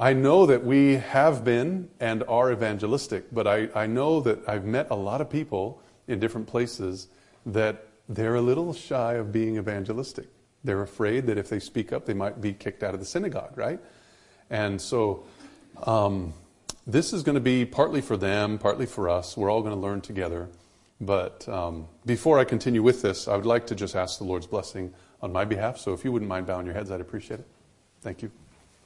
I know that we have been and are evangelistic, but I know that I've met a lot of people in different places that they're a little shy of being evangelistic. They're afraid that if they speak up, they might be kicked out of the synagogue, right? And so this is going to be partly for them, partly for us. We're all going to learn together. But before I continue with this, I would like to just ask the Lord's blessing on my behalf. So if you wouldn't mind bowing your heads, I'd appreciate it. Thank you.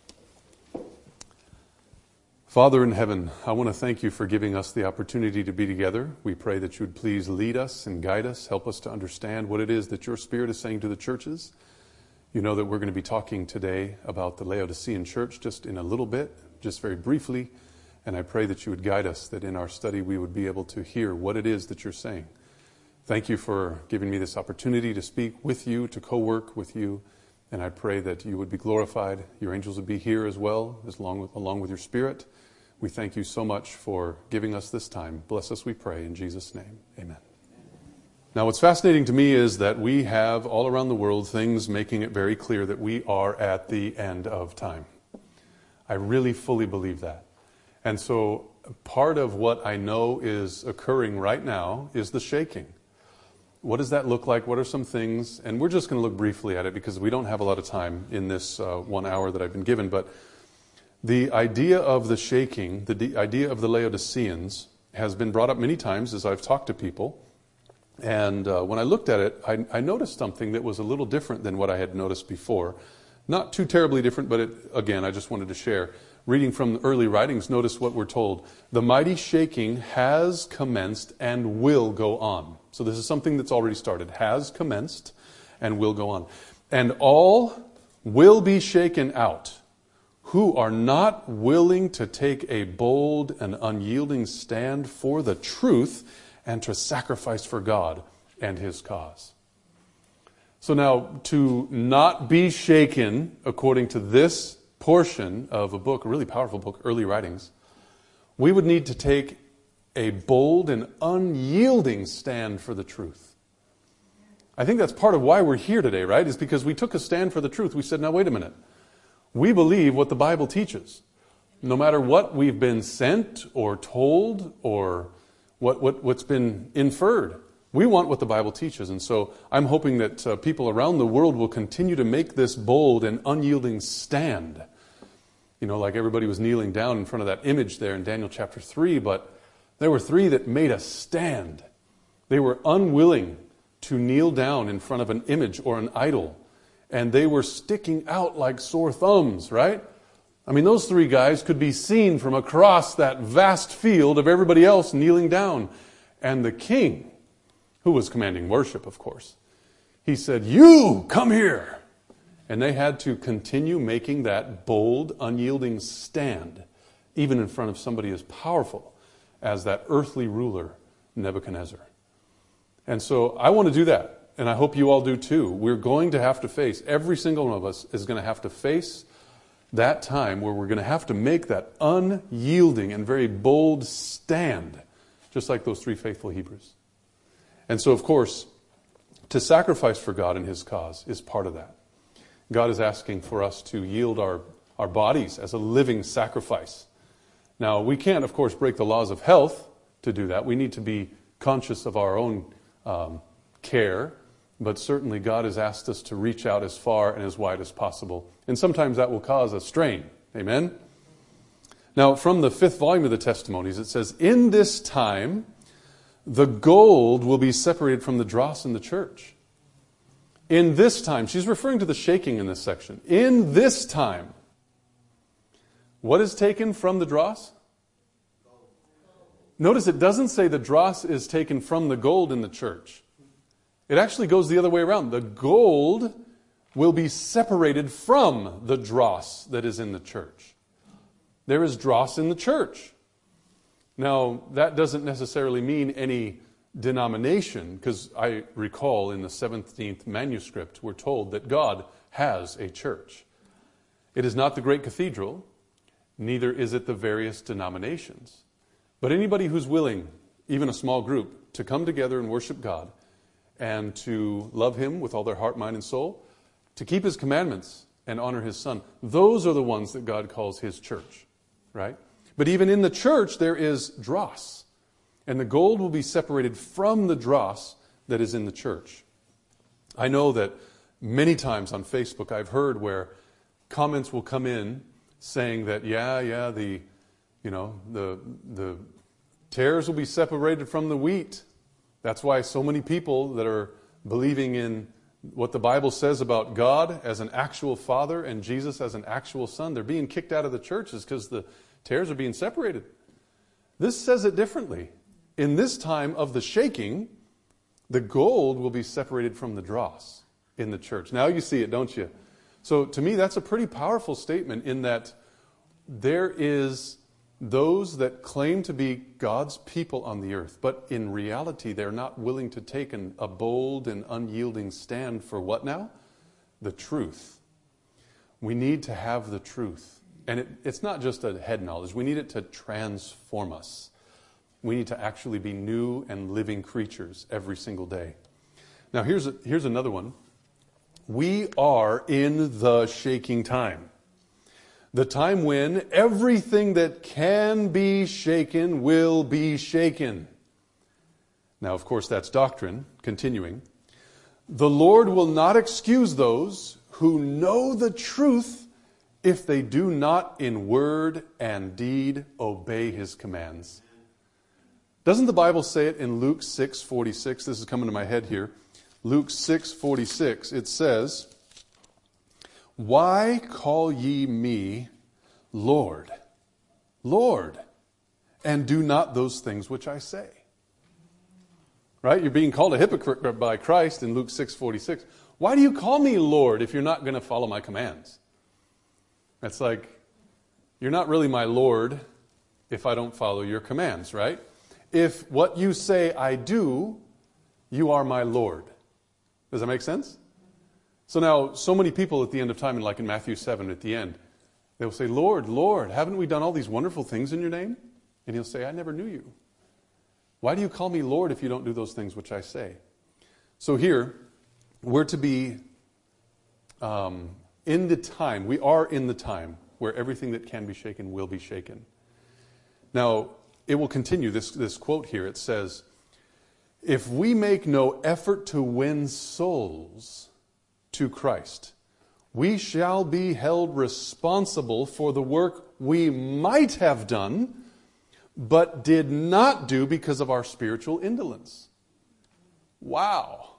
Father in heaven, I want to thank you for giving us the opportunity to be together. We pray that you would please lead us and guide us, help us to understand what it is that your Spirit is saying to the churches. You know that we're going to be talking today about the Laodicean church just in a little bit, just very briefly. And I pray that you would guide us, that in our study we would be able to hear what it is that you're saying. Thank you for giving me this opportunity to speak with you, to co-work with you. And I pray that you would be glorified. Your angels would be here as well, along with your Spirit. We thank you so much for giving us this time. Bless us, we pray, in Jesus' name. Amen. Now, what's fascinating to me is that we have all around the world things making it very clear that we are at the end of time. I really fully believe that. And so part of what I know is occurring right now is the shaking. What does that look like? What are some things? And we're just going to look briefly at it because we don't have a lot of time in this 1 hour that I've been given. But the idea of the shaking, the idea of the Laodiceans, has been brought up many times as I've talked to people. And when I looked at it, I noticed something that was a little different than what I had noticed before. Not too terribly different, but again, I just wanted to share. Reading from the early writings, notice what we're told. The mighty shaking has commenced and will go on. So this is something that's already started. Has commenced and will go on. And all will be shaken out who are not willing to take a bold and unyielding stand for the truth and to sacrifice for God and His cause. So now, to not be shaken, according to this portion of a book, a really powerful book, Early Writings, we would need to take a bold and unyielding stand for the truth. I think that's part of why we're here today, right? Is because we took a stand for the truth. We said, now wait a minute. We believe what the Bible teaches. No matter what we've been sent or told or what's been inferred, we want what the Bible teaches. And so I'm hoping that people around the world will continue to make this bold and unyielding stand. You know, like everybody was kneeling down in front of that image there in Daniel chapter 3, but there were 3 that made a stand. They were unwilling to kneel down in front of an image or an idol. And they were sticking out like sore thumbs, right? I mean, those 3 guys could be seen from across that vast field of everybody else kneeling down. And the king, who was commanding worship, of course, he said, "You, come here." And they had to continue making that bold, unyielding stand, even in front of somebody as powerful as that earthly ruler, Nebuchadnezzar. And so I want to do that. And I hope you all do too. We're going to have to face, every single one of us is going to have to face that time where we're going to have to make that unyielding and very bold stand, just like those 3 faithful Hebrews. And so, of course, to sacrifice for God and His cause is part of that. God is asking for us to yield our bodies as a living sacrifice. Now, we can't, of course, break the laws of health to do that. We need to be conscious of our own care. But certainly God has asked us to reach out as far and as wide as possible. And sometimes that will cause a strain. Amen? Now, from the 5th volume of the Testimonies, it says, "In this time, the gold will be separated from the dross in the church." In this time, she's referring to the shaking in this section. In this time, what is taken from the dross? Notice it doesn't say the dross is taken from the gold in the church. It actually goes the other way around. The gold will be separated from the dross that is in the church. There is dross in the church. Now, that doesn't necessarily mean any denomination, because I recall in the 17th manuscript, we're told that God has a church. It is not the great cathedral, neither is it the various denominations. But anybody who's willing, even a small group, to come together and worship God, and to love Him with all their heart, mind, and soul, to keep His commandments, and honor his Son. Those are the ones that God calls his church, right? But even in the church, there is dross. And the gold will be separated from the dross that is in the church. I know that many times on Facebook I've heard where comments will come in saying that, the tares will be separated from the wheat. That's why so many people that are believing in what the Bible says about God as an actual father and Jesus as an actual son, they're being kicked out of the churches because the tares are being separated. This says it differently. In this time of the shaking, the gold will be separated from the dross in the church. Now you see it, don't you? So to me, that's a pretty powerful statement in that there is those that claim to be God's people on the earth, but in reality, they're not willing to take a bold and unyielding stand for what now? The truth. We need to have the truth. And it's not just a head knowledge. We need it to transform us. We need to actually be new and living creatures every single day. Now, here's another one. We are in the shaking time. The time when everything that can be shaken will be shaken. Now, of course, that's doctrine. Continuing. The Lord will not excuse those who know the truth if they do not in word and deed obey his commands. Doesn't the Bible say it in Luke 6:46? This is coming to my head here. Luke 6:46. It says, "Why call ye me Lord, Lord, and do not those things which I say?" Right? You're being called a hypocrite by Christ in Luke 6:46. Why do you call me Lord if you're not going to follow my commands? That's like, you're not really my Lord if I don't follow your commands, right? If what you say I do, you are my Lord. Does that make sense? So now, so many people at the end of time, and like in Matthew 7 at the end, they will say, Lord, Lord, haven't we done all these wonderful things in your name? And he'll say, I never knew you. Why do you call me Lord if you don't do those things which I say? So here, we're to be in the time, we are in the time where everything that can be shaken will be shaken. Now, it will continue, this quote here. It says, if we make no effort to win souls to Christ, we shall be held responsible for the work we might have done, but did not do because of our spiritual indolence. Wow.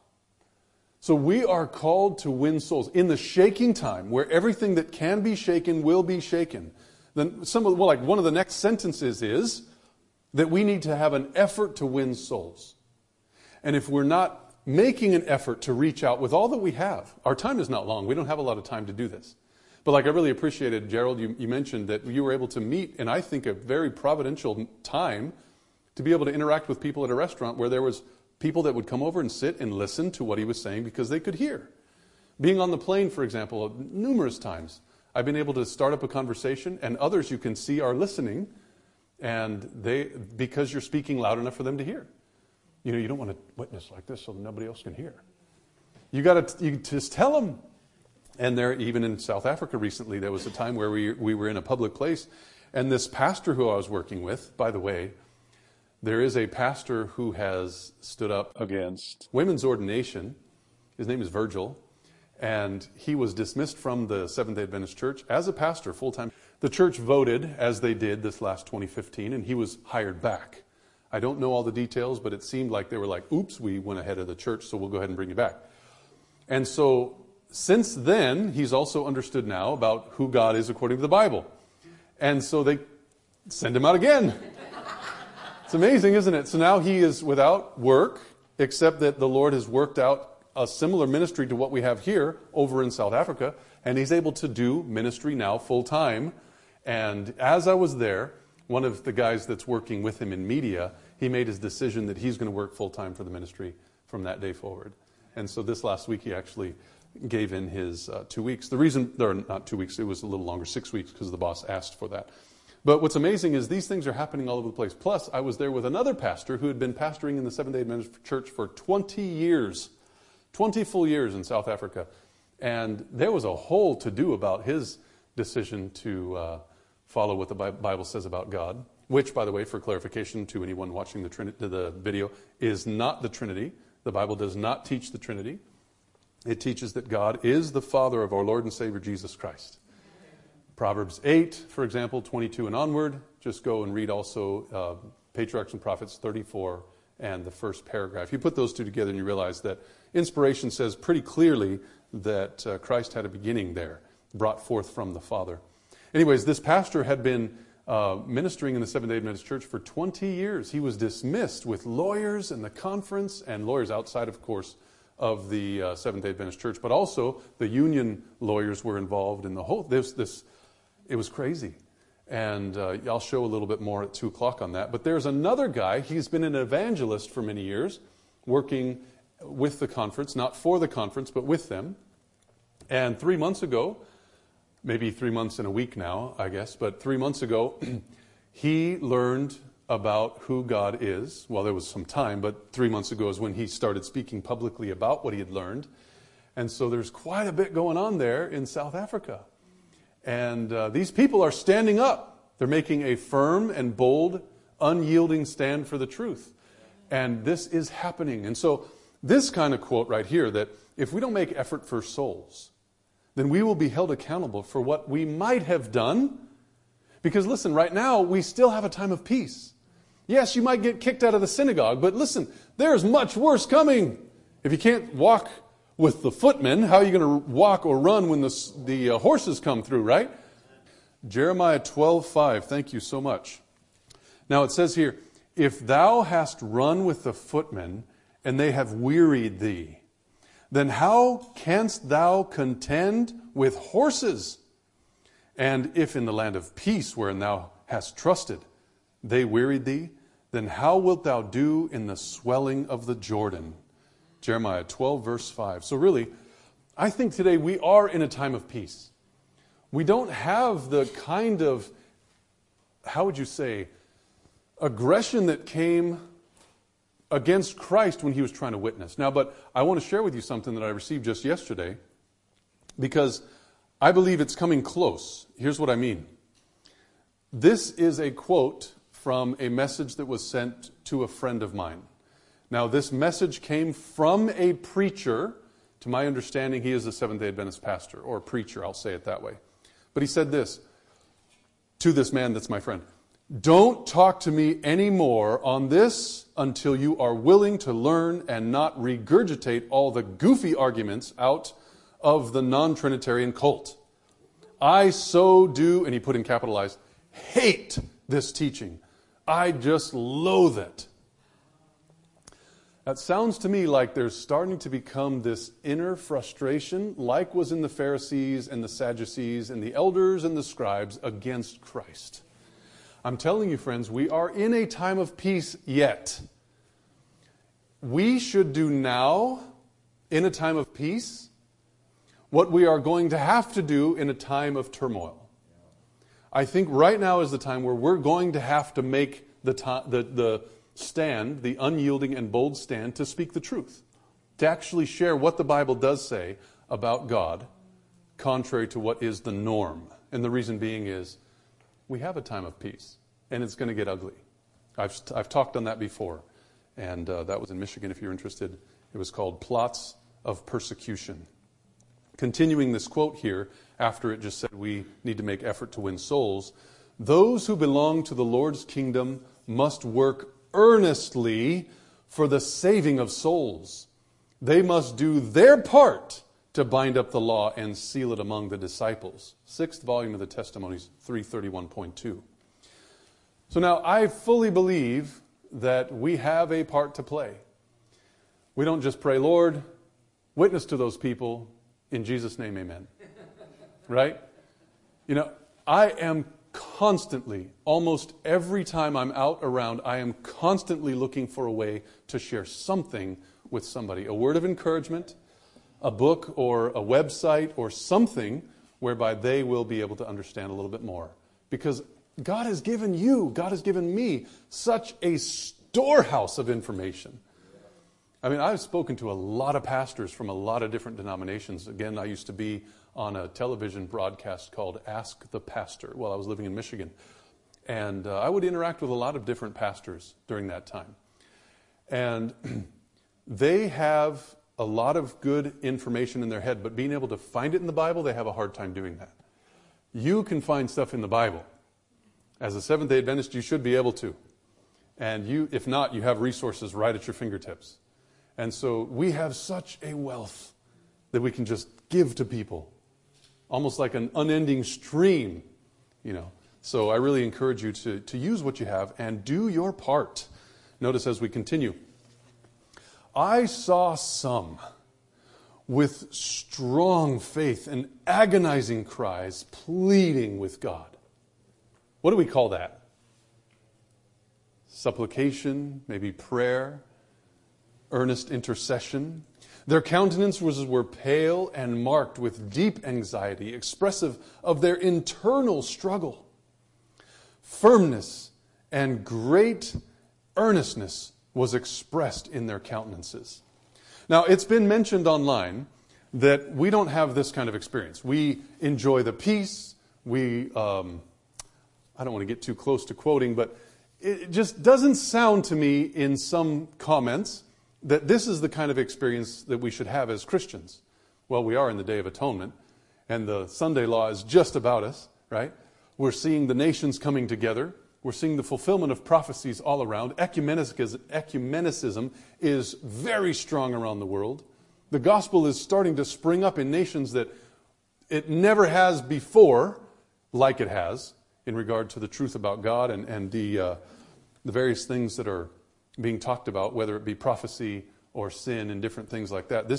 So we are called to win souls in the shaking time where everything that can be shaken will be shaken. Then one of the next sentences is that we need to have an effort to win souls. And if we're not making an effort to reach out with all that we have, our time is not long. We don't have a lot of time to do this. But like I really appreciated, Gerald, you mentioned that you were able to meet, and I think a very providential time to be able to interact with people at a restaurant where there was people that would come over and sit and listen to what he was saying because they could hear. Being on the plane, for example, numerous times, I've been able to start up a conversation, and others you can see are listening, and because you're speaking loud enough for them to hear. You know, you don't want to witness like this so that nobody else can hear. You just tell them. And there, even in South Africa recently, there was a time where we were in a public place, and this pastor who I was working with, by the way, there is a pastor who has stood up against women's ordination. His name is Virgil, and he was dismissed from the Seventh-day Adventist Church as a pastor full-time. The church voted, as they did this last 2015, and he was hired back. I don't know all the details, but it seemed like they were like, oops, we went ahead of the church, so we'll go ahead and bring you back. And so since then, he's also understood now about who God is according to the Bible. And so they send him out again. It's amazing, isn't it? So now he is without work, except that the Lord has worked out a similar ministry to what we have here over in South Africa, and he's able to do ministry now full time. And as I was there, one of the guys that's working with him in media, he made his decision that he's going to work full time for the ministry from that day forward. And so this last week he actually gave in his 2 weeks. The reason, or not 2 weeks, it was a little longer, 6 weeks, because the boss asked for that. But what's amazing is these things are happening all over the place. Plus, I was there with another pastor who had been pastoring in the Seventh-day Adventist Church for 20 years, 20 full years in South Africa. And there was a whole to-do about his decision to follow what the Bible says about God, which, by the way, for clarification to anyone watching the video, is not the Trinity. The Bible does not teach the Trinity. It teaches that God is the Father of our Lord and Savior Jesus Christ. Proverbs 8, for example, 22 and onward. Just go and read also Patriarchs and Prophets 34 and the first paragraph. You put those two together and you realize that inspiration says pretty clearly that Christ had a beginning there, brought forth from the Father. Anyways, this pastor had been ministering in the Seventh-day Adventist Church for 20 years. He was dismissed with lawyers and the conference, and lawyers outside, of course, of the Seventh-day Adventist Church, but also the union lawyers were involved in the whole, it was crazy. And I'll show a little bit more at 2 o'clock on that. But there's another guy, he's been an evangelist for many years, working with the conference, not for the conference, but with them. And 3 months ago, maybe 3 months and a week now, I guess, but 3 months ago, he learned about who God is. Well, there was some time, but 3 months ago is when he started speaking publicly about what he had learned. And so there's quite a bit going on there in South Africa. And these people are standing up. They're making a firm and bold, unyielding stand for the truth. And this is happening. And so this kind of quote right here, that if we don't make effort for souls, then we will be held accountable for what we might have done. Because listen, right now, we still have a time of peace. Yes, you might get kicked out of the synagogue, but listen, there's much worse coming. If you can't walk with the footmen, how are you going to walk or run when the horses come through, right? Jeremiah 12:5, thank you so much. Now it says here, if thou hast run with the footmen, and they have wearied thee, then how canst thou contend with horses? And if in the land of peace wherein thou hast trusted, they wearied thee, then how wilt thou do in the swelling of the Jordan? Jeremiah 12, verse 5. So really, I think today we are in a time of peace. We don't have the kind of, how would you say, aggression that came against Christ when he was trying to witness. Now, but I want to share with you something that I received just yesterday, because I believe it's coming close. Here's what I mean. This is a quote from a message that was sent to a friend of mine. Now, this message came from a preacher. To my understanding, he is a Seventh-day Adventist pastor, or preacher, I'll say it that way. But he said this to this man that's my friend. Don't talk to me anymore on this until you are willing to learn and not regurgitate all the goofy arguments out of the non-Trinitarian cult. I so do, and he put in capitalized, hate this teaching. I just loathe it. That sounds to me like there's starting to become this inner frustration, like was in the Pharisees and the Sadducees and the elders and the scribes against Christ. I'm telling you, friends, we are in a time of peace yet. We should do now, in a time of peace, what we are going to have to do in a time of turmoil. I think right now is the time where we're going to have to make the stand, the unyielding and bold stand, to speak the truth, to actually share what the Bible does say about God, contrary to what is the norm. And the reason being is, we have a time of peace, and it's going to get ugly. I've talked on that before, and that was in Michigan, if you're interested. It was called Plots of Persecution. Continuing this quote here, after it just said we need to make effort to win souls, those who belong to the Lord's kingdom must work earnestly for the saving of souls. They must do their part to bind up the law and seal it among the disciples. 6th volume of the Testimonies, 331.2. So now I fully believe that we have a part to play. We don't just pray, Lord, witness to those people, in Jesus' name, amen. Right? You know, I am constantly, almost every time I'm out around, I am constantly looking for a way to share something with somebody. A word of encouragement, a book or a website or something whereby they will be able to understand a little bit more. Because God has given you, God has given me such a storehouse of information. I mean, I've spoken to a lot of pastors from a lot of different denominations. Again, I used to be on a television broadcast called Ask the Pastor while I was living in Michigan. And I would interact with a lot of different pastors during that time. And they have a lot of good information in their head, but being able to find it in the Bible, they have a hard time doing that. You can find stuff in the Bible. As a Seventh-day Adventist, you should be able to. And if not, you have resources right at your fingertips. And so we have such a wealth that we can just give to people, almost like an unending stream, So I really encourage you to use what you have and do your part. Notice as we continue. I saw some with strong faith and agonizing cries pleading with God. What do we call that? Supplication, maybe prayer, earnest intercession. Their countenances were pale and marked with deep anxiety, expressive of their internal struggle. Firmness and great earnestness was expressed in their countenances. Now, it's been mentioned online that we don't have this kind of experience. We enjoy the peace. I don't want to get too close to quoting, but it just doesn't sound to me in some comments that this is the kind of experience that we should have as Christians. Well, we are in the Day of Atonement, and the Sunday law is just about us, right? We're seeing the nations coming together. We're seeing the fulfillment of prophecies all around. Ecumenicism is very strong around the world. The gospel is starting to spring up in nations that it never has before, like it has, in regard to the truth about God and the various things that are being talked about, whether it be prophecy or sin and different things like that.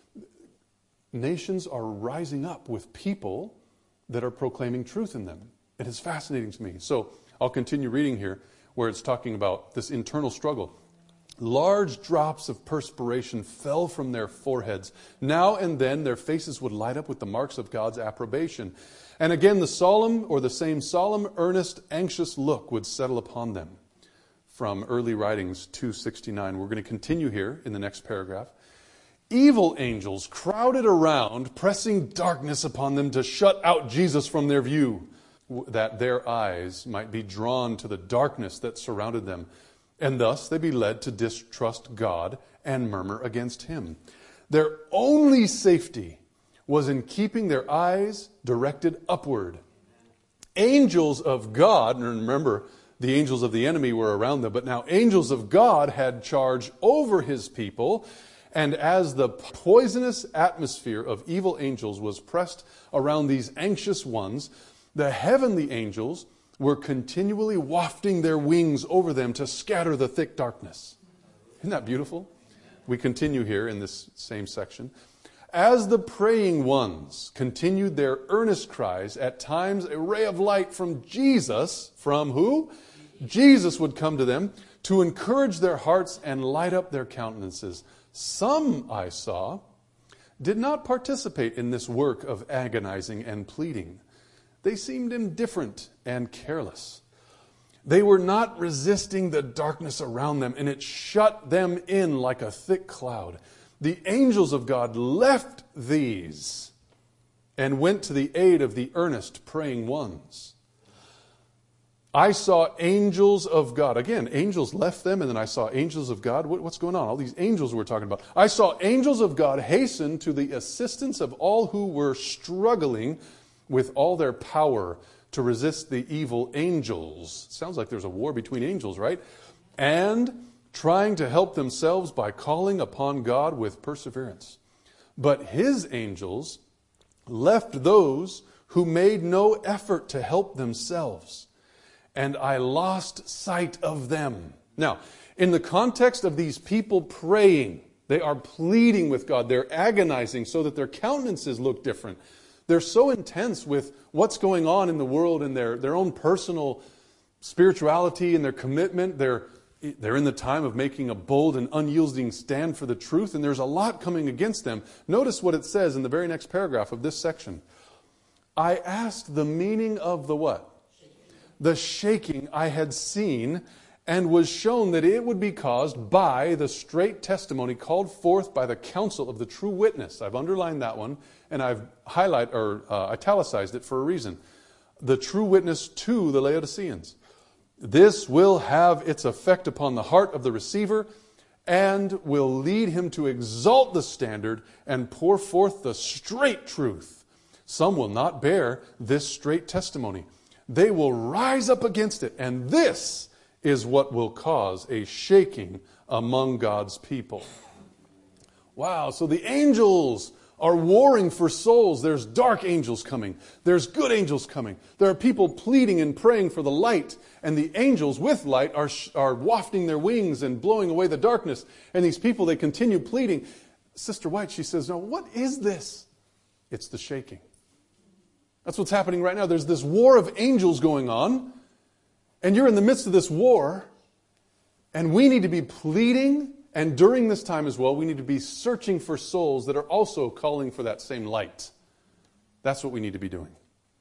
Nations are rising up with people that are proclaiming truth in them. It is fascinating to me. So I'll continue reading here where it's talking about this internal struggle. Large drops of perspiration fell from their foreheads. Now and then their faces would light up with the marks of God's approbation. And again the same solemn, earnest, anxious look would settle upon them. From Early Writings 269. We're going to continue here in the next paragraph. Evil angels crowded around, pressing darkness upon them to shut out Jesus from their view, that their eyes might be drawn to the darkness that surrounded them, and thus they be led to distrust God and murmur against Him. Their only safety was in keeping their eyes directed upward. Angels of God, and remember, the angels of the enemy were around them, but now angels of God had charge over His people, and as the poisonous atmosphere of evil angels was pressed around these anxious ones, the heavenly angels were continually wafting their wings over them to scatter the thick darkness. Isn't that beautiful? We continue here in this same section. As the praying ones continued their earnest cries, at times a ray of light from Jesus, from who? Jesus would come to them to encourage their hearts and light up their countenances. Some, I saw, did not participate in this work of agonizing and pleading. They seemed indifferent and careless. They were not resisting the darkness around them, and it shut them in like a thick cloud. The angels of God left these and went to the aid of the earnest praying ones. I saw angels of God. Again, angels left them, and then I saw angels of God. What's going on? All these angels we're talking about. I saw angels of God hasten to the assistance of all who were struggling with all their power to resist the evil angels. Sounds like there's a war between angels, right? And trying to help themselves by calling upon God with perseverance. But His angels left those who made no effort to help themselves, and I lost sight of them. Now, in the context of these people praying, they are pleading with God. They're agonizing so that their countenances look different. They're so intense with what's going on in the world and their own personal spirituality and their commitment. They're in the time of making a bold and unyielding stand for the truth, and there's a lot coming against them. Notice what it says in the very next paragraph of this section. I asked the meaning of the what? The shaking I had seen, and was shown that it would be caused by the straight testimony called forth by the counsel of the true witness. I've underlined that one, and I've italicized it for a reason. The true witness to the Laodiceans. This will have its effect upon the heart of the receiver and will lead him to exalt the standard and pour forth the straight truth. Some will not bear this straight testimony. They will rise up against it, and this is what will cause a shaking among God's people. Wow, so the angels are warring for souls. There's dark angels coming. There's good angels coming. There are people pleading and praying for the light, and the angels with light are wafting their wings and blowing away the darkness. And these people, they continue pleading. Sister White, she says, "No, what is this?" It's the shaking. That's what's happening right now. There's this war of angels going on, and you're in the midst of this war, and we need to be pleading. And during this time as well, we need to be searching for souls that are also calling for that same light. That's what we need to be doing.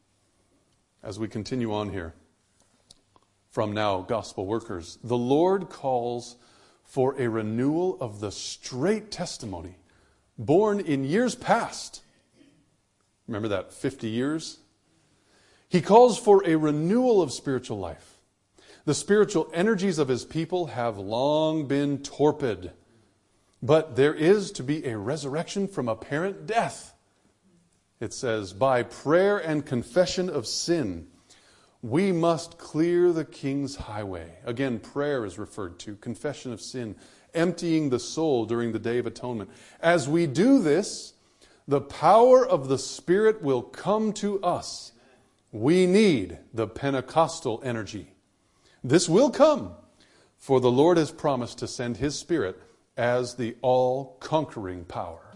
As we continue on here, from now, gospel workers, the Lord calls for a renewal of the straight testimony born in years past. Remember that 50 years? He calls for a renewal of spiritual life. The spiritual energies of his people have long been torpid. But there is to be a resurrection from apparent death. It says, by prayer and confession of sin, we must clear the king's highway. Again, prayer is referred to, confession of sin, emptying the soul during the Day of Atonement. As we do this, the power of the Spirit will come to us. We need the Pentecostal energy. This will come, for the Lord has promised to send his Spirit as the all-conquering power.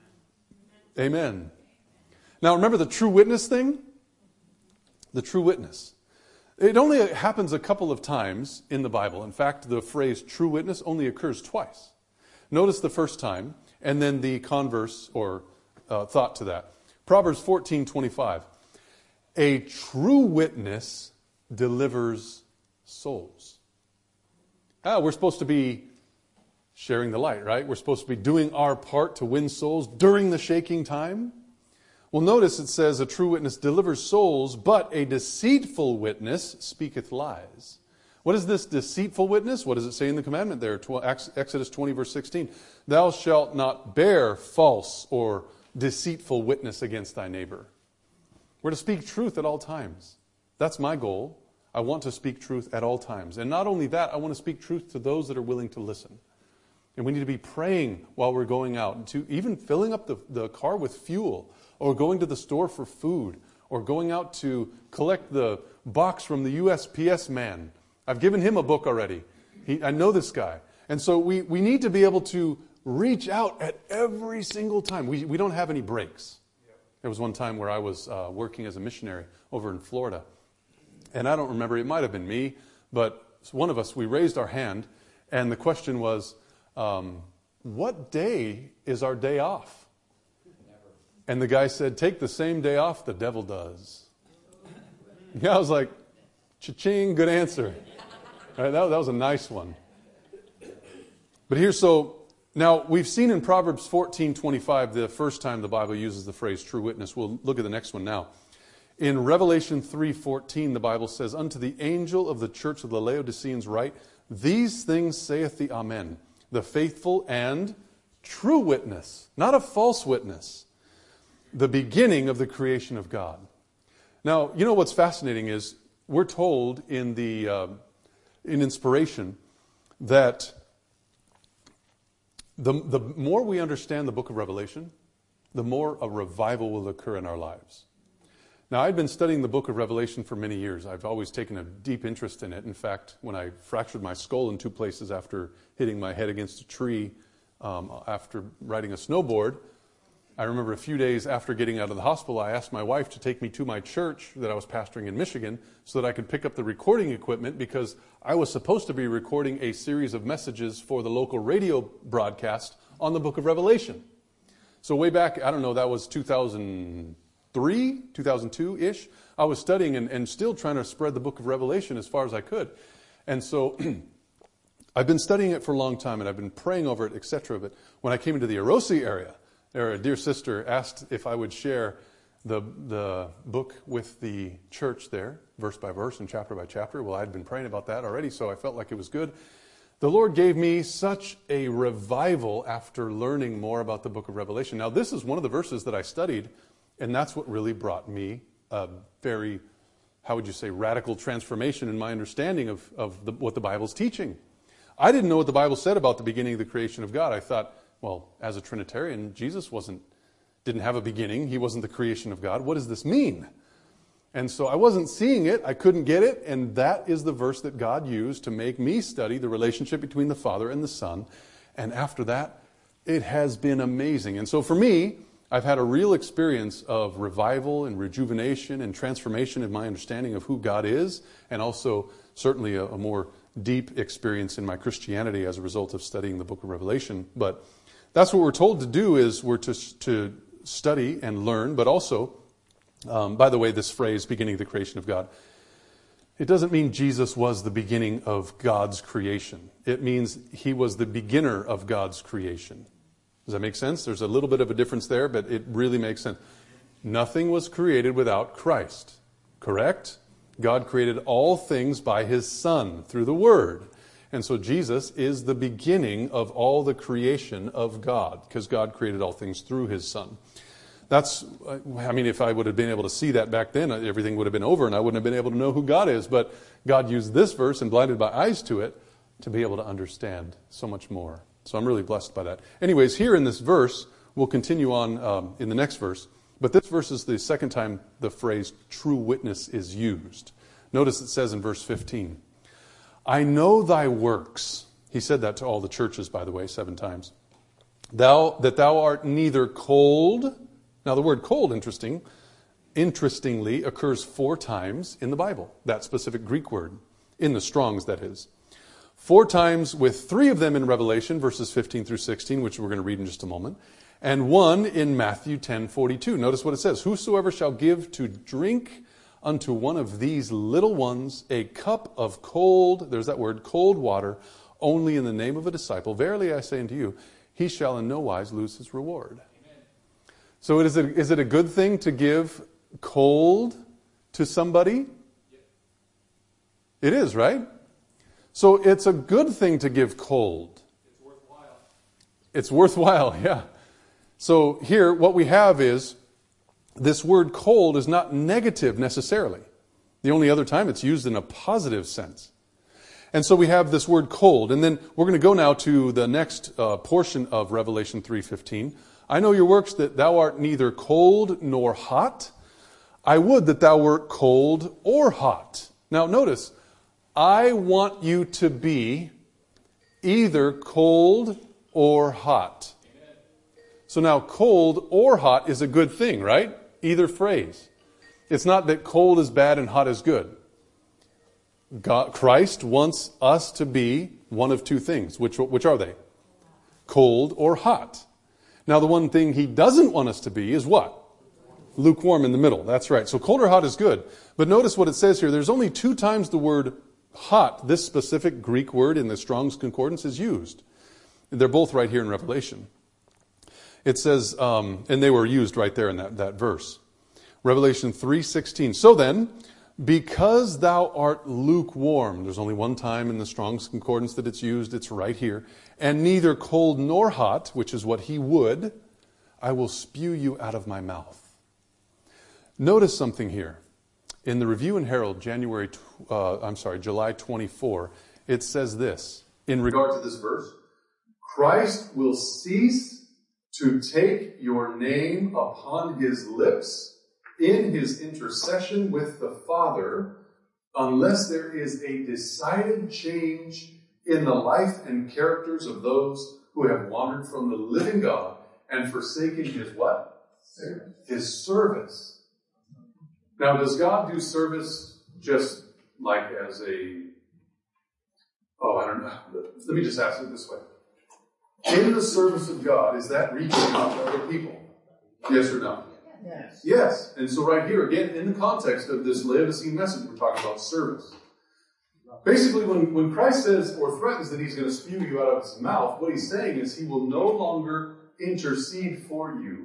Amen. Now remember the true witness thing? The true witness. It only happens a couple of times in the Bible. In fact, the phrase true witness only occurs twice. Notice the first time, and then the converse or thought to that. Proverbs 14:25. A true witness delivers souls. We're supposed to be sharing the light, right? We're supposed to be doing our part to win souls during the shaking time. Well, notice it says a true witness delivers souls, but a deceitful witness speaketh lies. What is this deceitful witness? What does it say in the commandment there? Exodus 20, verse 16. Thou shalt not bear false or deceitful witness against thy neighbor. We're to speak truth at all times. That's my goal. I want to speak truth at all times. And not only that, I want to speak truth to those that are willing to listen. And we need to be praying while we're going out, and to even filling up the car with fuel, or going to the store for food, or going out to collect the box from the USPS man. I've given him a book already. I know this guy. And so we need to be able to reach out at every single time. We don't have any breaks. There was one time where I was working as a missionary over in Florida. And I don't remember, it might have been me, but one of us, we raised our hand, and the question was, what day is our day off? Never. And the guy said, take the same day off the devil does. Yeah, I was like, cha-ching, good answer. All right, that was a nice one. But now we've seen in Proverbs 14:25, the first time the Bible uses the phrase true witness. We'll look at the next one now. In Revelation 3:14, the Bible says, unto the angel of the church of the Laodiceans write, these things saith the Amen, the faithful and true witness, not a false witness, the beginning of the creation of God. Now, you know what's fascinating is we're told in inspiration that the more we understand the book of Revelation, the more a revival will occur in our lives. Now, I've been studying the book of Revelation for many years. I've always taken a deep interest in it. In fact, when I fractured my skull in 2 places after hitting my head against a tree after riding a snowboard, I remember a few days after getting out of the hospital, I asked my wife to take me to my church that I was pastoring in Michigan so that I could pick up the recording equipment, because I was supposed to be recording a series of messages for the local radio broadcast on the book of Revelation. So way back, I don't know, that was 2003, 2002-ish. I was studying and still trying to spread the book of Revelation as far as I could. And so I've been studying it for a long time, and I've been praying over it, etc. But when I came into the Erosi area, a dear sister asked if I would share the book with the church there, verse by verse and chapter by chapter. Well, I'd been praying about that already, so I felt like it was good. The Lord gave me such a revival after learning more about the book of Revelation. Now, this is one of the verses that I studied, and that's what really brought me a very, how would you say, radical transformation in my understanding of what the Bible's teaching. I didn't know what the Bible said about the beginning of the creation of God. I thought, well, as a Trinitarian, Jesus didn't have a beginning. He wasn't the creation of God. What does this mean? And so I wasn't seeing it. I couldn't get it. And that is the verse that God used to make me study the relationship between the Father and the Son. And after that, it has been amazing. And so for me, I've had a real experience of revival and rejuvenation and transformation in my understanding of who God is, and also certainly a more deep experience in my Christianity as a result of studying the book of Revelation. But that's what we're told to do, is we're to study and learn, but also, by the way, this phrase, beginning of the creation of God, it doesn't mean Jesus was the beginning of God's creation. It means he was the beginner of God's creation. Does that make sense? There's a little bit of a difference there, but it really makes sense. Nothing was created without Christ, correct? God created all things by his Son through the Word. And so Jesus is the beginning of all the creation of God, because God created all things through his Son. If I would have been able to see that back then, everything would have been over and I wouldn't have been able to know who God is. But God used this verse and blinded my eyes to it to be able to understand so much more. So I'm really blessed by that. Anyways, here in this verse, we'll continue on in the next verse. But this verse is the second time the phrase true witness is used. Notice it says in verse 15, I know thy works. He said that to all the churches, by the way, 7 times. That thou art neither cold. Now the word cold, interestingly, occurs 4 times in the Bible. That specific Greek word, in the Strong's, that is. 4 times, with 3 of them in Revelation, verses 15 through 16, which we're going to read in just a moment. And 1 in Matthew 10:42. Notice what it says. Whosoever shall give to drink unto one of these little ones a cup of cold, there's that word, cold water, only in the name of a disciple, verily I say unto you, he shall in no wise lose his reward. Amen. So is it a good thing to give cold to somebody? Yep. It is, right? So it's a good thing to give cold. It's worthwhile. It's worthwhile, yeah. So here, what we have is, this word cold is not negative necessarily. The only other time it's used in a positive sense. And so we have this word cold. And then we're going to go now to the next portion of Revelation 3:15. I know your works, that thou art neither cold nor hot. I would that thou wert cold or hot. Now notice, I want you to be either cold or hot. Amen. So now cold or hot is a good thing, right? Either phrase. It's not that cold is bad and hot is good. Christ wants us to be one of 2 things. Which are they? Cold or hot. Now the one thing he doesn't want us to be is what? Lukewarm in the middle. That's right. So cold or hot is good. But notice what it says here. There's only 2 times the word hot, this specific Greek word in the Strong's Concordance, is used. They're both right here in Revelation. It says, and they were used right there in that verse. Revelation 3:16. So then, because thou art lukewarm, there's only 1 time in the Strong's Concordance that it's used, it's right here, and neither cold nor hot, which is what he would, I will spew you out of my mouth. Notice something here. In the Review and Herald, July 24, it says this, in regard to this verse, Christ will cease to take your name upon his lips in his intercession with the Father, unless there is a decided change in the life and characters of those who have wandered from the living God and forsaken his what? Service. His service. Now, does God do service just like as I don't know. Let me just ask it this way. In the service of God, is that reaching out to other people? Yes or no? Yes. Yes. And so right here, again, in the context of this Laodicean message, we're talking about service. Basically, when Christ says or threatens that he's going to spew you out of his mouth, what he's saying is he will no longer intercede for you.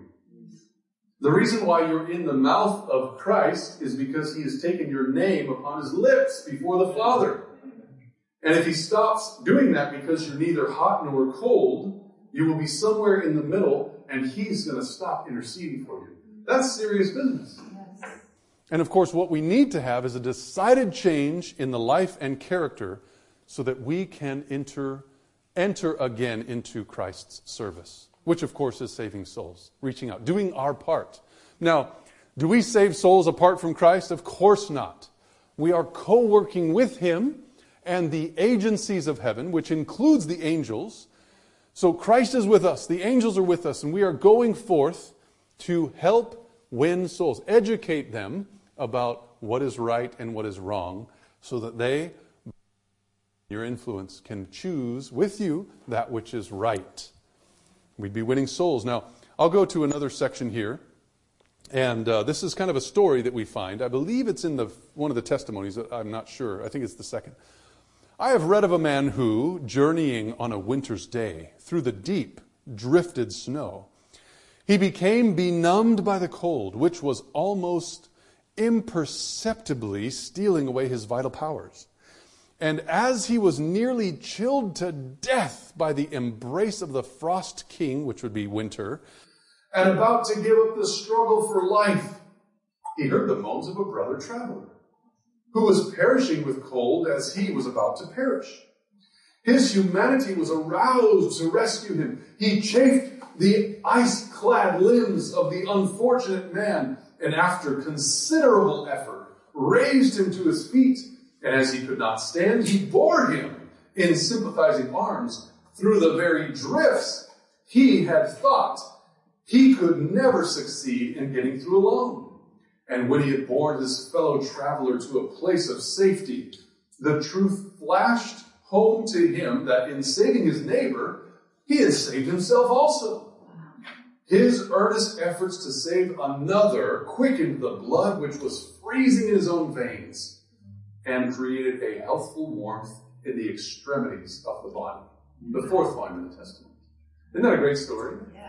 The reason why you're in the mouth of Christ is because he has taken your name upon his lips before the Father. And if he stops doing that because you're neither hot nor cold, you will be somewhere in the middle, and he's going to stop interceding for you. That's serious business. And of course, what we need to have is a decided change in the life and character so that we can enter again into Christ's service, which of course is saving souls, reaching out, doing our part. Now, do we save souls apart from Christ? Of course not. We are co-working with him and the agencies of heaven, which includes the angels. So Christ is with us, the angels are with us, and we are going forth to help win souls, educate them about what is right and what is wrong, so that they, your influence, can choose with you that which is right. We'd be winning souls. Now, I'll go to another section here, and this is kind of a story that we find. I believe it's in one of the testimonies. I'm not sure. I think it's the second. I have read of a man who, journeying on a winter's day through the deep, drifted snow, he became benumbed by the cold, which was almost imperceptibly stealing away his vital powers. And as he was nearly chilled to death by the embrace of the frost king, which would be winter, and about to give up the struggle for life, he heard the moans of a brother traveler, who was perishing with cold as he was about to perish. His humanity was aroused to rescue him. He chafed the ice-clad limbs of the unfortunate man, and after considerable effort, raised him to his feet. And as he could not stand, he bore him in sympathizing arms through the very drifts he had thought he could never succeed in getting through alone. And when he had borne his fellow traveler to a place of safety, the truth flashed home to him that in saving his neighbor, he had saved himself also. His earnest efforts to save another quickened the blood which was freezing in his own veins and created a healthful warmth in the extremities of the body. The fourth line in the testimony. Isn't that a great story? Yeah.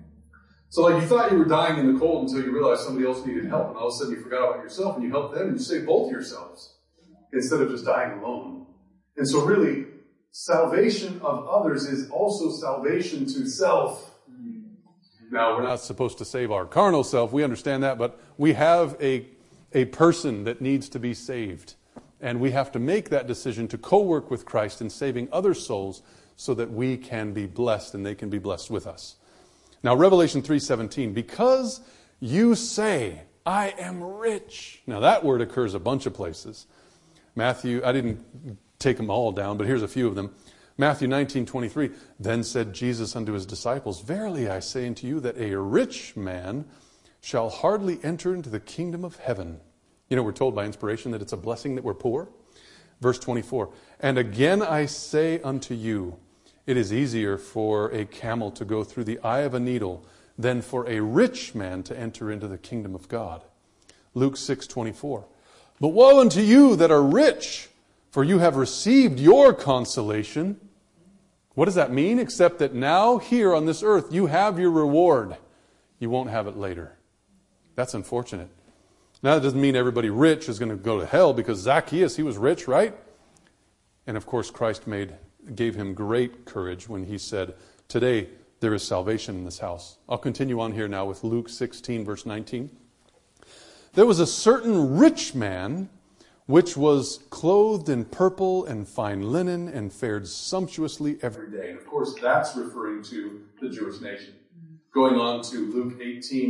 So like you thought you were dying in the cold until you realized somebody else needed help, and all of a sudden you forgot about yourself and you helped them and you saved both yourselves instead of just dying alone. And so really, salvation of others is also salvation to self. Now, we're not supposed to save our carnal self. We understand that, but we have a person that needs to be saved. And we have to make that decision to co-work with Christ in saving other souls so that we can be blessed and they can be blessed with us. Now, Revelation 3:17, because you say, I am rich. Now, that word occurs a bunch of places. Matthew, I didn't take them all down, but here's a few of them. Matthew 19:23, then said Jesus unto his disciples, verily I say unto you that a rich man shall hardly enter into the kingdom of heaven. You know, we're told by inspiration that it's a blessing that we're poor. Verse 24, and again I say unto you, it is easier for a camel to go through the eye of a needle than for a rich man to enter into the kingdom of God. Luke 6:24, but woe unto you that are rich, for you have received your consolation. What does that mean? Except that now, here on this earth, you have your reward. You won't have it later. That's unfortunate. Now, that doesn't mean everybody rich is going to go to hell, because Zacchaeus, he was rich, right? And of course, Christ gave him great courage when he said, today there is salvation in this house. I'll continue on here now with Luke 16, verse 19. There was a certain rich man which was clothed in purple and fine linen and fared sumptuously every day. And of course, that's referring to the Jewish nation. Going on to Luke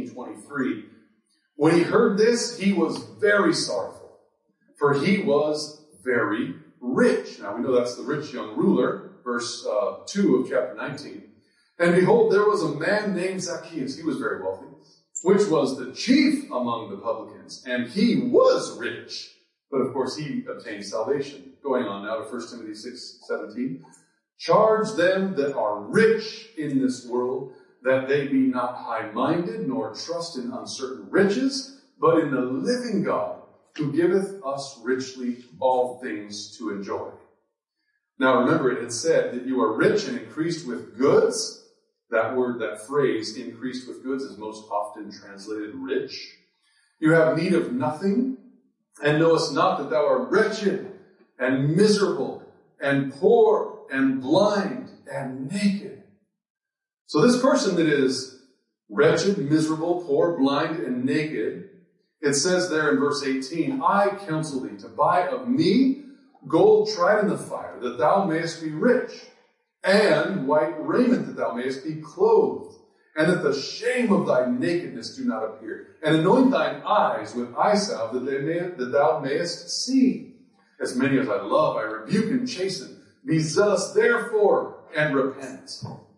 18:23. When he heard this, he was very sorrowful, for he was very rich. Now we know that's the rich young ruler, verse 2 of chapter 19. And behold, there was a man named Zacchaeus. He was very wealthy, which was the chief among the publicans, and he was rich. But of course, he obtained salvation. Going on now to 1 Timothy 6:17. Charge them that are rich in this world, that they be not high-minded, nor trust in uncertain riches, but in the living God, who giveth us richly all things to enjoy. Now remember, it had said that you are rich and increased with goods. That word, that phrase, increased with goods, is most often translated rich. You have need of nothing, and knowest not that thou art wretched and miserable and poor and blind and naked. So this person that is wretched, miserable, poor, blind, and naked, it says there in verse 18, I counsel thee to buy of me gold tried in the fire, that thou mayest be rich, and white raiment, that thou mayest be clothed, and that the shame of thy nakedness do not appear. And anoint thine eyes with eye salve, that thou mayest see. As many as I love, I rebuke and chasten. Be zealous therefore, and repent.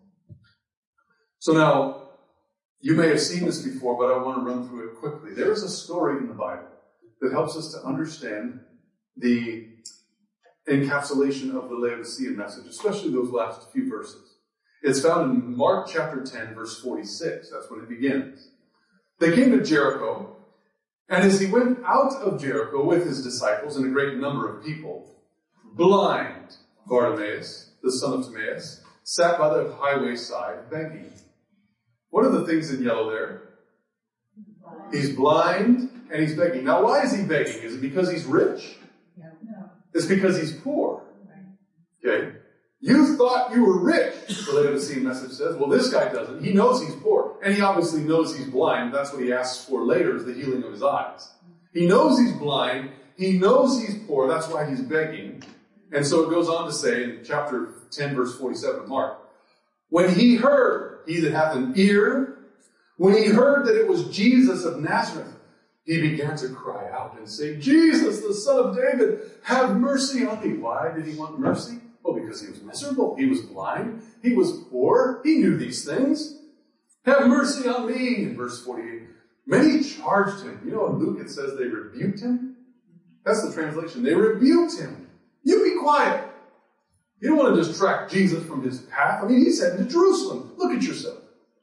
So now, you may have seen this before, but I want to run through it quickly. There is a story in the Bible that helps us to understand the encapsulation of the Laodicean message, especially those last few verses. It's found in Mark chapter 10, verse 46. That's when it begins. They came to Jericho, and as he went out of Jericho with his disciples and a great number of people, blind Bartimaeus, the son of Timaeus, sat by the highway side begging. What are the things in yellow there? He's blind and he's begging. Now, why is he begging? Is it because he's rich? No. It's because he's poor. Okay? You thought you were rich, the Laodicean message says. Well, this guy doesn't. He knows he's poor. And he obviously knows he's blind. That's what he asks for later, is the healing of his eyes. He knows he's blind. He knows he's poor. That's why he's begging. And so it goes on to say in chapter 10, verse 47 of Mark, when he heard, he that hath an ear, when he heard that it was Jesus of Nazareth, he began to cry out and say, Jesus, the Son of David, have mercy on me. Why did he want mercy? Oh, because he was miserable. He was blind. He was poor. He knew these things. Have mercy on me. In verse 48, many charged him. You know, in Luke it says they rebuked him. That's the translation. They rebuked him. You be quiet. You don't want to distract Jesus from his path. I mean, he's heading to Jerusalem. Look at yourself.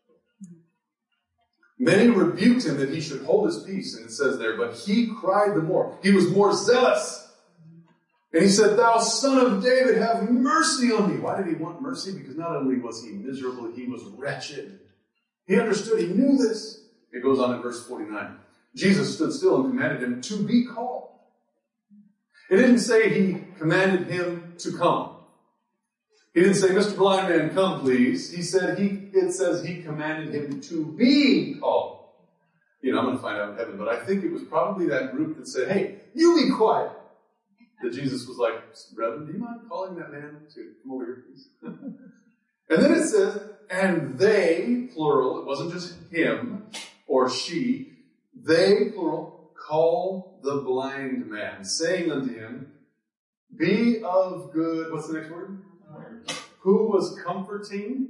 Many rebuked him that he should hold his peace. And it says there, but he cried the more. He was more zealous. And he said, thou son of David, have mercy on me. Why did he want mercy? Because not only was he miserable, he was wretched. He understood. He knew this. It goes on in verse 49. Jesus stood still and commanded him to be called. It didn't say he commanded him to come. He didn't say, Mr. Blind Man, come please. It says he commanded him to be called. You know, I'm going to find out in heaven, but I think it was probably that group that said, hey, you be quiet. That Jesus was like, Reverend, do you mind calling that man to come over here, please? And then it says, and they, plural, it wasn't just him or she, they, plural, call the blind man, saying unto him, be of good, what's the next word? Who was comforting?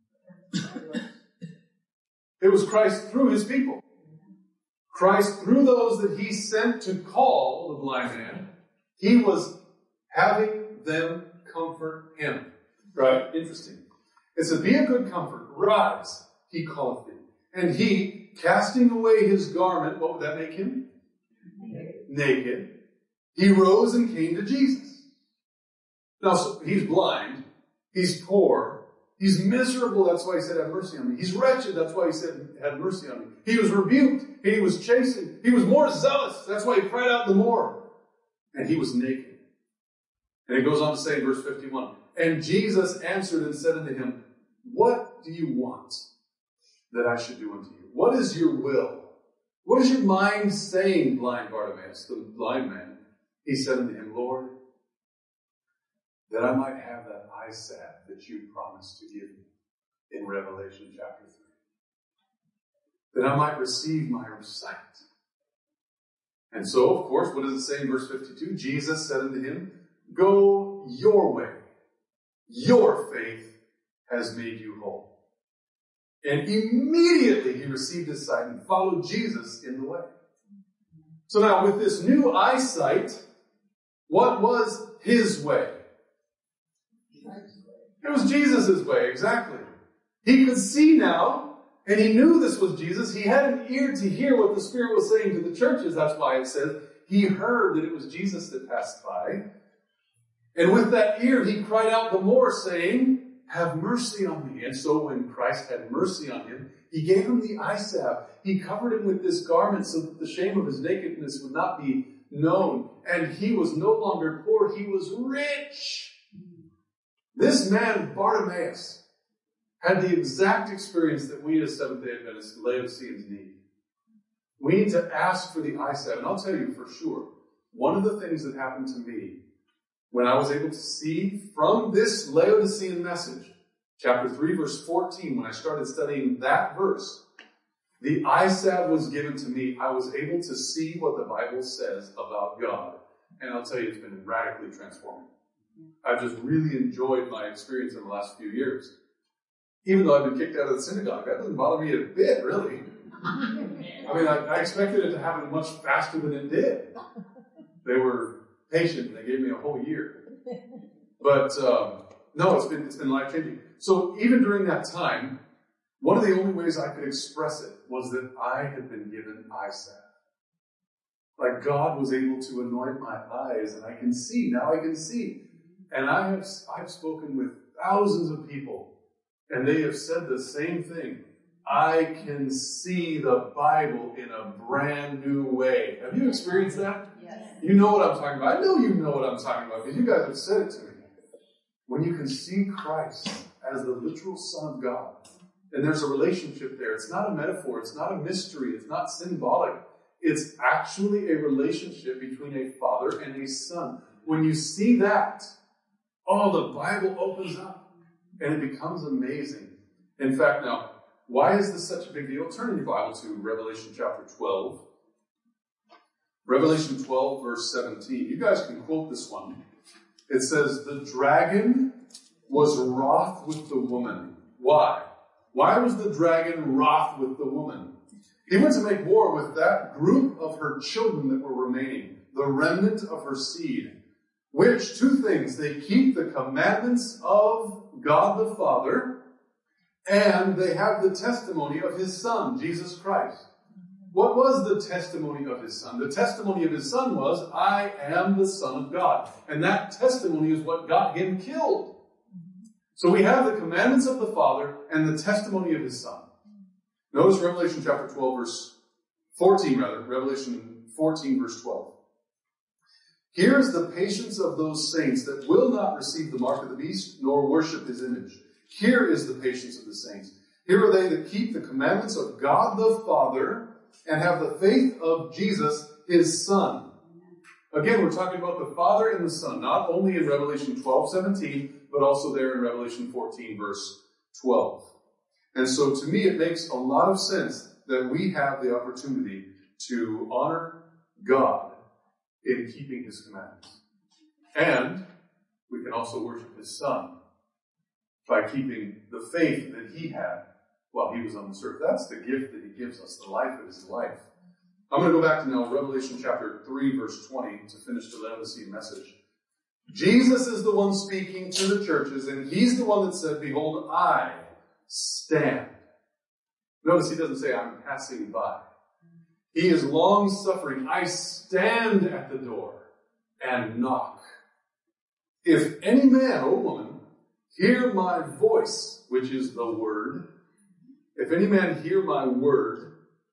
It was Christ through his people. Christ through those that he sent to call the blind man. He was having them comfort him. Right? Interesting. It said, be a good comfort. Rise, he calleth thee. And he, casting away his garment, what would that make him? Naked. He rose and came to Jesus. Now, so he's blind. He's poor. He's miserable. That's why he said, have mercy on me. He's wretched. That's why he said, have mercy on me. He was rebuked. He was chastened. He was more zealous. That's why he cried out the more. And he was naked. And it goes on to say in verse 51, and Jesus answered and said unto him, what do you want that I should do unto you? What is your will? What is your mind saying, blind Bartimaeus, the blind man? He said unto him, Lord, that I might have that eye salve that you promised to give me in Revelation chapter 3. That I might receive my sight. And so, of course, what does it say in verse 52? Jesus said unto him, go your way. Your faith has made you whole. And immediately he received his sight and followed Jesus in the way. So now with this new eyesight, what was his way? It was Jesus' way, exactly. He could see now, and he knew this was Jesus. He had an ear to hear what the Spirit was saying to the churches. That's why it says he heard that it was Jesus that passed by. And with that ear, he cried out the more, saying, have mercy on me. And so when Christ had mercy on him, he gave him the eye salve. He covered him with this garment so that the shame of his nakedness would not be known. And he was no longer poor, he was rich. This man, Bartimaeus, had the exact experience that we as Seventh-day Adventists, Laodiceans, need. We need to ask for the eye salve. And I'll tell you for sure, one of the things that happened to me when I was able to see from this Laodicean message, chapter 3, verse 14, when I started studying that verse, the eye salve was given to me. I was able to see what the Bible says about God. And I'll tell you, it's been radically transforming. I've just really enjoyed my experience in the last few years. Even though I've been kicked out of the synagogue, that doesn't bother me a bit, really. I mean, I expected it to happen much faster than it did. They were patient, and they gave me a whole year. But no, it's been life-changing. So even during that time, one of the only ways I could express it was that I had been given eye salve. Like God was able to anoint my eyes, and I can see. Now I can see. And I've spoken with thousands of people, and they have said the same thing. I can see the Bible in a brand new way. Have you experienced that? Yes. You know what I'm talking about. I know you know what I'm talking about because you guys have said it to me. When you can see Christ as the literal Son of God, and there's a relationship there. It's not a metaphor. It's not a mystery. It's not symbolic. It's actually a relationship between a father and a son. When you see that, the Bible opens up and it becomes amazing. In fact, now, why is this such a big deal? Turn in your Bible to Revelation chapter 12. Revelation 12, verse 17. You guys can quote this one. It says, the dragon was wroth with the woman. Why? Why was the dragon wroth with the woman? He went to make war with that group of her children that were remaining, the remnant of her seed, which, two things, they keep the commandments of God the Father, and they have the testimony of his Son, Jesus Christ. What was the testimony of his Son? The testimony of his Son was, I am the Son of God. And that testimony is what got him killed. So we have the commandments of the Father and the testimony of his Son. Notice Revelation chapter 12, verse 14, Revelation 14, verse 12. Here is the patience of those saints that will not receive the mark of the beast, nor worship his image. Here is the patience of the saints. Here are they that keep the commandments of God the Father and have the faith of Jesus, his Son. Again, we're talking about the Father and the Son, not only in Revelation 12, 17, but also there in Revelation 14, verse 12. And so to me, it makes a lot of sense that we have the opportunity to honor God in keeping his commandments. And we can also worship his Son by keeping the faith that he had while he was on this earth. That's the gift that he gives us, the life of his life. I'm going to go back to now Revelation chapter 3, verse 20 to finish the Laodicean message. Jesus is the one speaking to the churches, and he's the one that said, behold, I stand. Notice he doesn't say, I'm passing by. He is long-suffering. I stand at the door and knock. If any man or woman hear my voice, which is the word, if any man hear my word,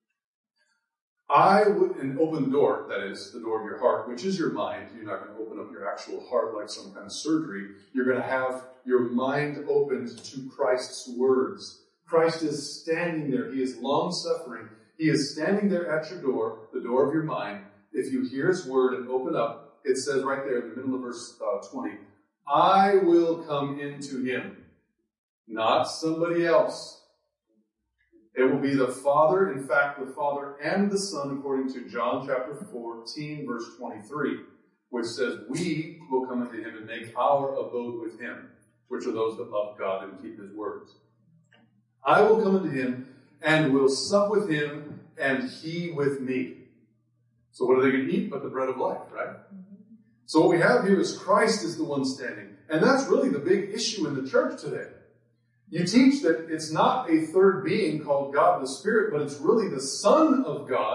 I would, and open the door, that is, the door of your heart, which is your mind. You're not going to open up your actual heart like some kind of surgery. You're going to have your mind opened to Christ's words. Christ is standing there. He is long-suffering. He is standing there at your door, the door of your mind. If you hear his word and open up, it says right there in the middle of verse 20, I will come into him, not somebody else. It will be the Father, in fact, the Father and the Son, according to John chapter 14, verse 23, which says, we will come into him and make our abode with him, which are those that love God and keep his words. I will come into him and will sup with him and he with me. So what are they going to eat but the bread of life, right? So what we have here is Christ is the one standing. And that's really the big issue in the church today. You teach that it's not a third being called God the Spirit, but it's really the Son of God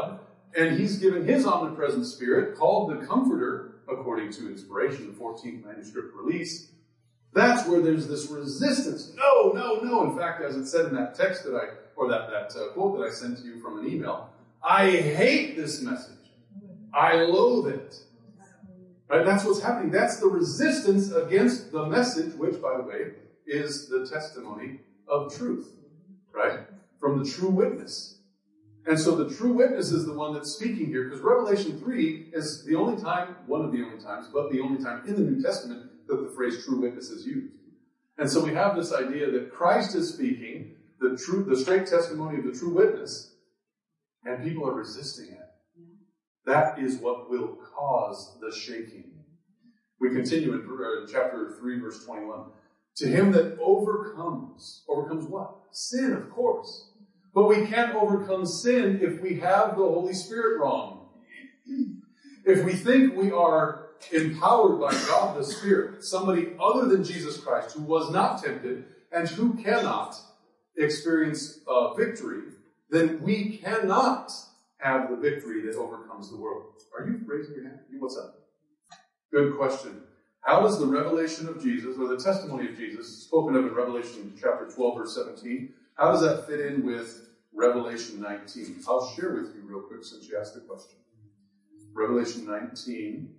And he's given his omnipresent Spirit, called the Comforter, according to inspiration, the 14th manuscript release. That's where there's this resistance. No, no, no. In fact, as it said in that text that that quote that I sent to you from an email, I hate this message. I loathe it. Right? That's what's happening. That's the resistance against the message, which, by the way, is the testimony of truth. Right? From the true witness. And so the true witness is the one that's speaking here, because Revelation 3 is the only time, one of the only times, but the only time in the New Testament that the phrase true witness is used. And so we have this idea that Christ is speaking, the straight testimony of the true witness, and people are resisting it. That is what will cause the shaking. We continue in chapter 3, verse 21. To him that overcomes what? Sin, of course. But we can't overcome sin if we have the Holy Spirit wrong. If we think we are empowered by God the Spirit, somebody other than Jesus Christ who was not tempted and who cannot experience victory, then we cannot have the victory that overcomes the world. Are you raising your hand? What's up? Good question. How does the revelation of Jesus, or the testimony of Jesus, spoken of in Revelation chapter 12, verse 17, how does that fit in with Revelation 19? I'll share with you real quick since you asked the question. Revelation 19,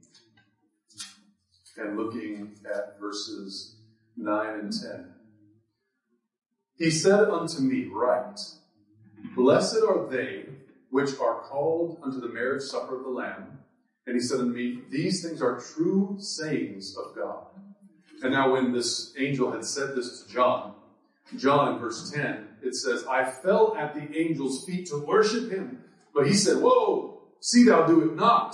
and looking at verses 9 and 10. He said unto me, Write, Blessed are they which are called unto the marriage supper of the Lamb. And he said unto me, These things are true sayings of God. And now when this angel had said this to John in verse 10, it says, I fell at the angel's feet to worship him. But he said, Whoa, see thou do it not.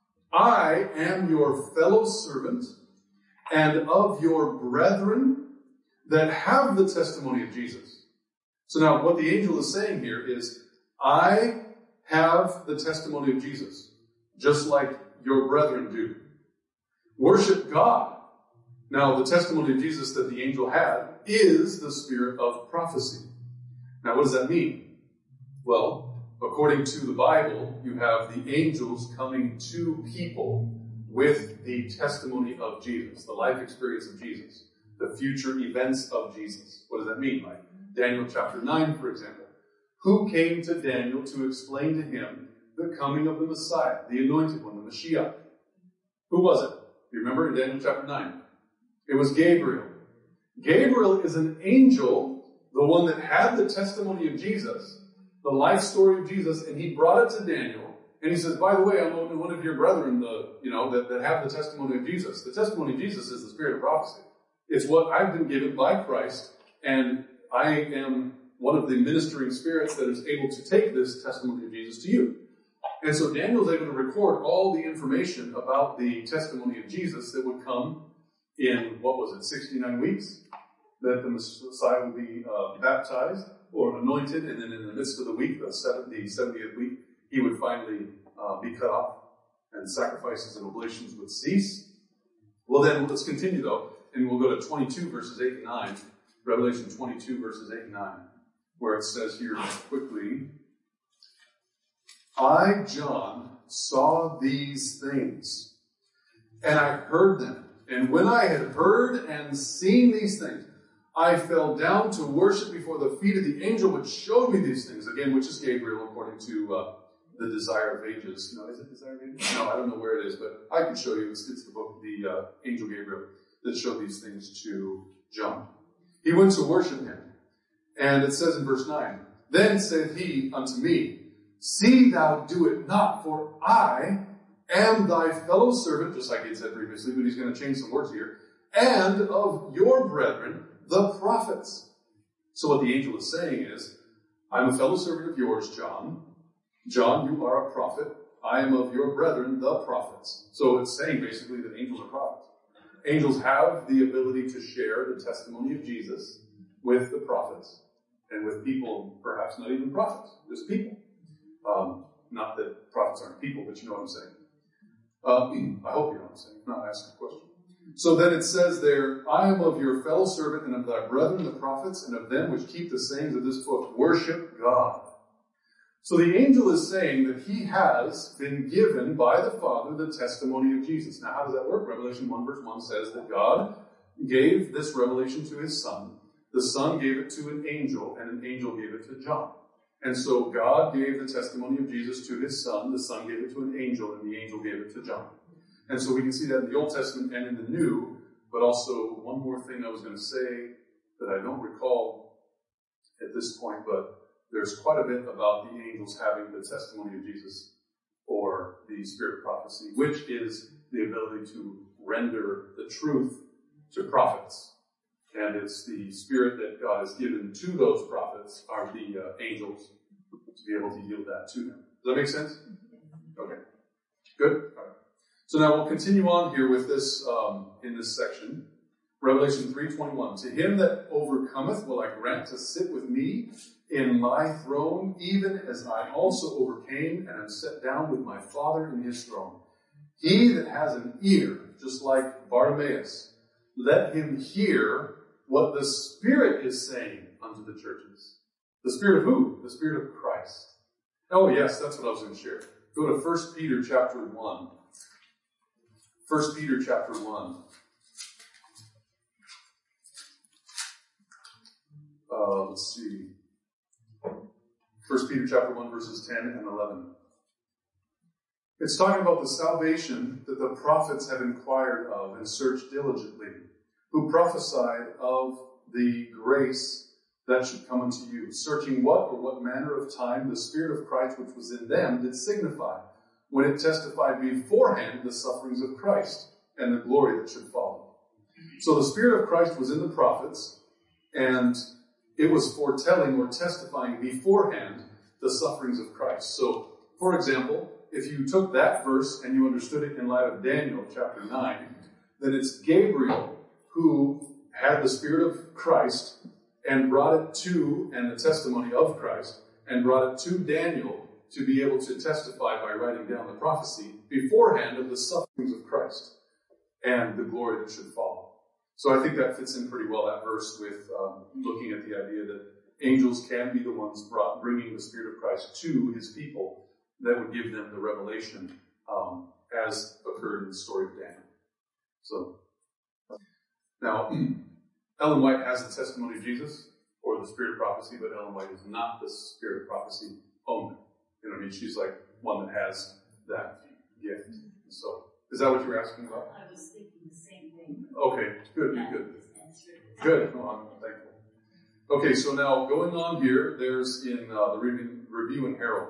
I am your fellow servant and of your brethren that have the testimony of Jesus. So now what the angel is saying here is, I have the testimony of Jesus, just like your brethren do. Worship God. Now, the testimony of Jesus that the angel had is the spirit of prophecy. Now, what does that mean? Well, according to the Bible, you have the angels coming to people with the testimony of Jesus, the life experience of Jesus, the future events of Jesus. What does that mean? Like Daniel chapter 9, for example. Who came to Daniel to explain to him the coming of the Messiah, the anointed one, the Mashiach? Who was it? You remember in Daniel chapter 9? It was Gabriel. Gabriel is an angel, the one that had the testimony of Jesus, the life story of Jesus, and he brought it to Daniel. And he says, by the way, I'm one of your brethren, that have the testimony of Jesus. The testimony of Jesus is the spirit of prophecy. It's what I've been given by Christ, and I am one of the ministering spirits that is able to take this testimony of Jesus to you. And so Daniel's able to record all the information about the testimony of Jesus that would come in, 69 weeks? That the Messiah would be baptized or anointed, and then in the midst of the week, the 70th week, he would finally be cut off, and sacrifices and oblations would cease. Well then, let's continue though, and we'll go to 22 verses 8 and 9, Revelation 22 verses 8 and 9, where it says here quickly, I, John, saw these things, and I heard them. And when I had heard and seen these things, I fell down to worship before the feet of the angel which showed me these things. Again, which is Gabriel, according to the Desire of Ages. No, is it Desire of Ages? No, I don't know where it is, but I can show you. It's the book, the angel Gabriel, that showed these things to John. He went to worship him. And it says in verse 9, Then saith he unto me, See thou do it not, for I am thy fellow servant, just like he had said previously, but he's going to change some words here, and of your brethren, the prophets. So what the angel is saying is, I'm a fellow servant of yours, John. John, you are a prophet. I am of your brethren, the prophets. So it's saying basically that angels are prophets. Angels have the ability to share the testimony of Jesus with the prophets and with people, perhaps not even prophets, just people. Not that prophets aren't people, but you know what I'm saying. I hope you know what I'm saying. If not, ask a question. So then it says there, I am of your fellow servant and of thy brethren the prophets, and of them which keep the sayings of this book. Worship God. So the angel is saying that he has been given by the Father the testimony of Jesus. Now, how does that work? Revelation 1 verse 1 says that God gave this revelation to his Son. The Son gave it to an angel, and an angel gave it to John. And so God gave the testimony of Jesus to his Son. The Son gave it to an angel, and the angel gave it to John. And so we can see that in the Old Testament and in the New. But also, one more thing I was going to say that I don't recall at this point, but there's quite a bit about the angels having the testimony of Jesus, or the spirit of prophecy, which is the ability to render the truth to prophets. And it's the spirit that God has given to those prophets, are the angels, to be able to yield that to them. Does that make sense? Okay. Good? All right. So now we'll continue on here with this, in this section. Revelation 3:21. To him that overcometh will I grant to sit with me in my throne, even as I also overcame and am set down with my Father in his throne. He that has an ear, just like Bartimaeus, let him hear what the Spirit is saying unto the churches. The Spirit of who? The Spirit of Christ. Oh yes, that's what I was going to share. Go to 1 Peter chapter 1. 1 Peter chapter 1. Let's see. 1 Peter chapter 1 verses 10 and 11. It's talking about the salvation that the prophets have inquired of and searched diligently, who prophesied of the grace that should come unto you, searching what or what manner of time the Spirit of Christ which was in them did signify, when it testified beforehand the sufferings of Christ and the glory that should follow. So the Spirit of Christ was in the prophets, and it was foretelling or testifying beforehand the sufferings of Christ. So, for example, if you took that verse and you understood it in light of Daniel chapter 9, then it's Gabriel who had the Spirit of Christ and brought it to, and the testimony of Christ, and brought it to Daniel to be able to testify by writing down the prophecy beforehand of the sufferings of Christ and the glory that should follow. So I think that fits in pretty well, that verse, with looking at the idea that angels can be the ones bringing the Spirit of Christ to his people that would give them the revelation as occurred in the story of Daniel. So, now, Ellen White has the testimony of Jesus, or the Spirit of prophecy, but Ellen White is not the Spirit of prophecy only. You know what I mean? She's like one that has that gift. So, is that what you were asking about? I was thinking the same thing. Okay, good. Good. Oh, I'm thankful. Okay, so now going on here, there's in the Review and Herald.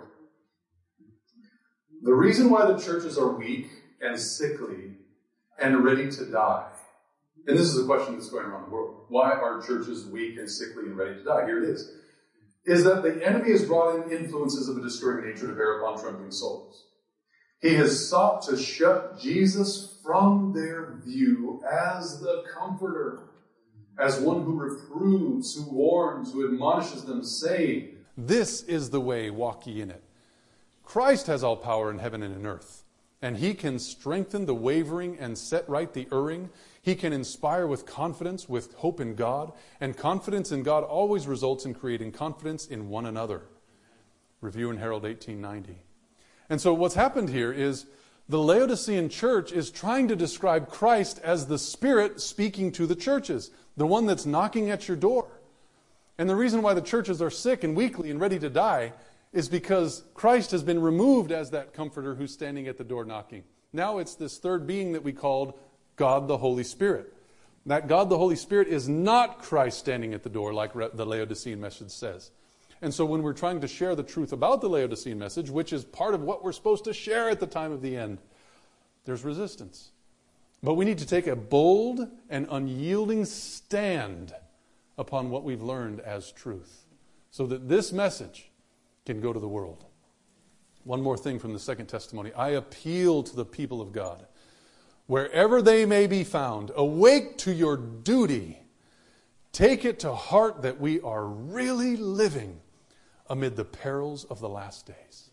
The reason why the churches are weak and sickly and ready to die, and this is a question that's going around the world. Why are churches weak and sickly and ready to die? Here it is that the enemy has brought in influences of a destroying nature to bear upon trembling souls. He has sought to shut Jesus from their view as the Comforter, as one who reproves, who warns, who admonishes them, saying, "This is the way, walk ye in it." Christ has all power in heaven and in earth, and he can strengthen the wavering and set right the erring. He can inspire with confidence, with hope in God, and confidence in God always results in creating confidence in one another. Review and Herald 1890. And so what's happened here is the Laodicean church is trying to describe Christ as the Spirit speaking to the churches, the one that's knocking at your door. And the reason why the churches are sick and weakly and ready to die is because Christ has been removed as that Comforter who's standing at the door knocking. Now it's this third being that we called God the Holy Spirit. That God the Holy Spirit is not Christ standing at the door like the Laodicean message says. And so when we're trying to share the truth about the Laodicean message, which is part of what we're supposed to share at the time of the end, there's resistance. But we need to take a bold and unyielding stand upon what we've learned as truth, so that this message can go to the world. One more thing from the second testimony. I appeal to the people of God, wherever they may be found, awake to your duty. Take it to heart that we are really living amid the perils of the last days.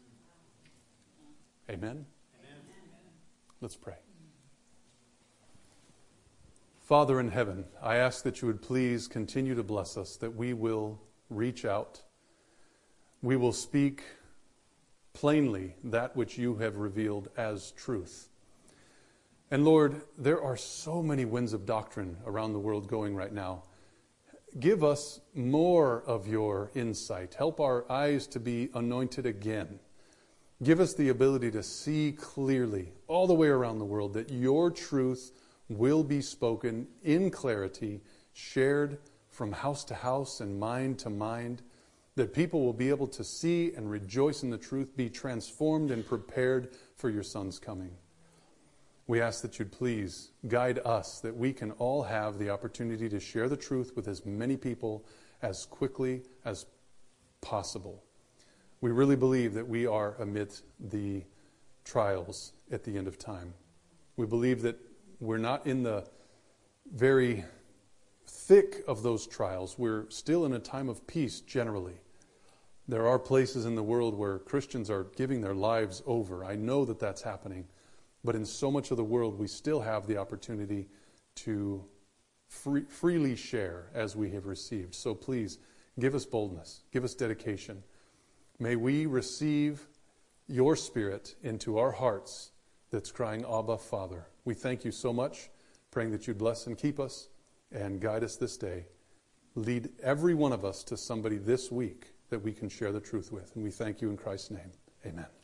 Amen? Let's pray. Father in heaven, I ask that you would please continue to bless us, that we will reach out. We will speak plainly that which you have revealed as truth. And Lord, there are so many winds of doctrine around the world going right now. Give us more of your insight. Help our eyes to be anointed again. Give us the ability to see clearly all the way around the world that your truth will be spoken in clarity, shared from house to house and mind to mind, that people will be able to see and rejoice in the truth, be transformed and prepared for your Son's coming. We ask that you'd please guide us, that we can all have the opportunity to share the truth with as many people as quickly as possible. We really believe that we are amidst the trials at the end of time. We believe that we're not in the very thick of those trials. We're still in a time of peace generally. There are places in the world where Christians are giving their lives over. I know that that's happening. But in so much of the world, we still have the opportunity to freely share as we have received. So please, give us boldness. Give us dedication. May we receive your Spirit into our hearts that's crying, Abba, Father. We thank you so much, praying that you'd bless and keep us and guide us this day. Lead every one of us to somebody this week that we can share the truth with. And we thank you in Christ's name. Amen.